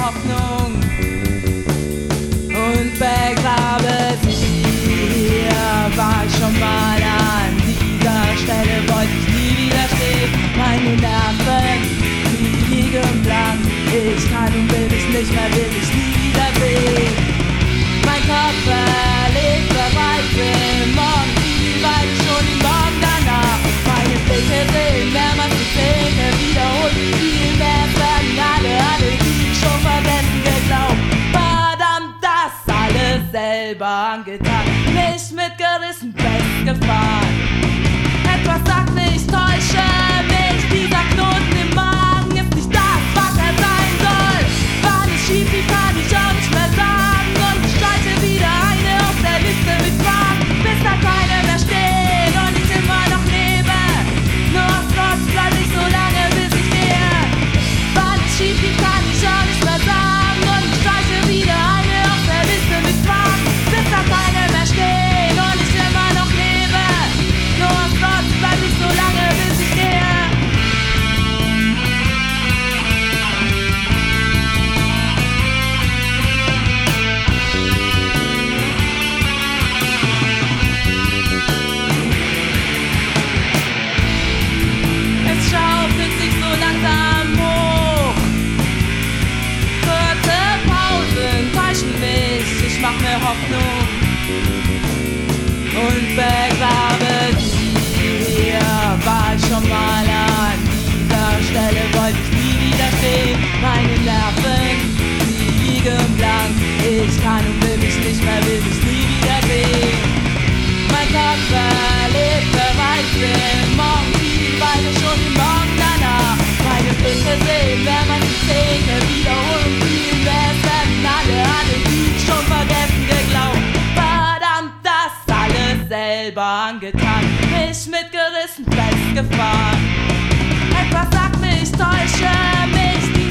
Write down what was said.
Hoffnung und begrabe sie. Hier war ich schon mal an dieser Stelle, wollte ich nie widerstehen. Meine Nerven liegen blank, ich kann und will es nicht mehr, will ich nie wiedersehen. Mein Kopf erlebt bereits im Morgen, weil ich schon den Morgen danach. Meine Blicke sehen mehrmals die Szene wiederholt, viel mehr sagen alle, die ich schon vergessen geglaubt. Verdammt, das alles selber angetan, nicht mitgerissen, festgefahren. Etwas sagt mir, ich täusche mich, dieser Knoten im Magen ist nicht das, was er sein soll. War nicht schief, wie kann ich auch nicht mehr sagen, und ich streiche wieder eine auf der Liste mit Fragen, bis da keine mehr stehen und ich immer noch lebe. Nur aus Trotz bleib ich so lange, bis ich gehe. War nicht schief, wie kann ich auch nicht mehr sagen, und ich streiche wieder eine auf der Liste mit Fragen, bis da keine mehr stehen und ich immer noch lebe. Nur aus Trotz bleib ich so lange, bis ich gehe. Es schaukelt sich so langsam hoch. Kurze Pausen täuschen mich, ich mach mir Hoffnung und begrabe sie. Hier war ich schon mal an dieser Stelle, wollte ich nie widerstehen. Meine Nerven, sie liegen blank, ich kann und will mich nicht mehr, will mich nie wiedersehen. Mein Kopf erlebt bereits den Morgen, weil ich schon den Morgen danach. Meine Blicke sehen, wenn man die Szene wiederholen will, wer werden alle, die ich schon vergessen geglaubt. Verdammt, das alles selber angetan, mich mitgerissen, festgefahren. Etwas sagt mir, ich täusche mich.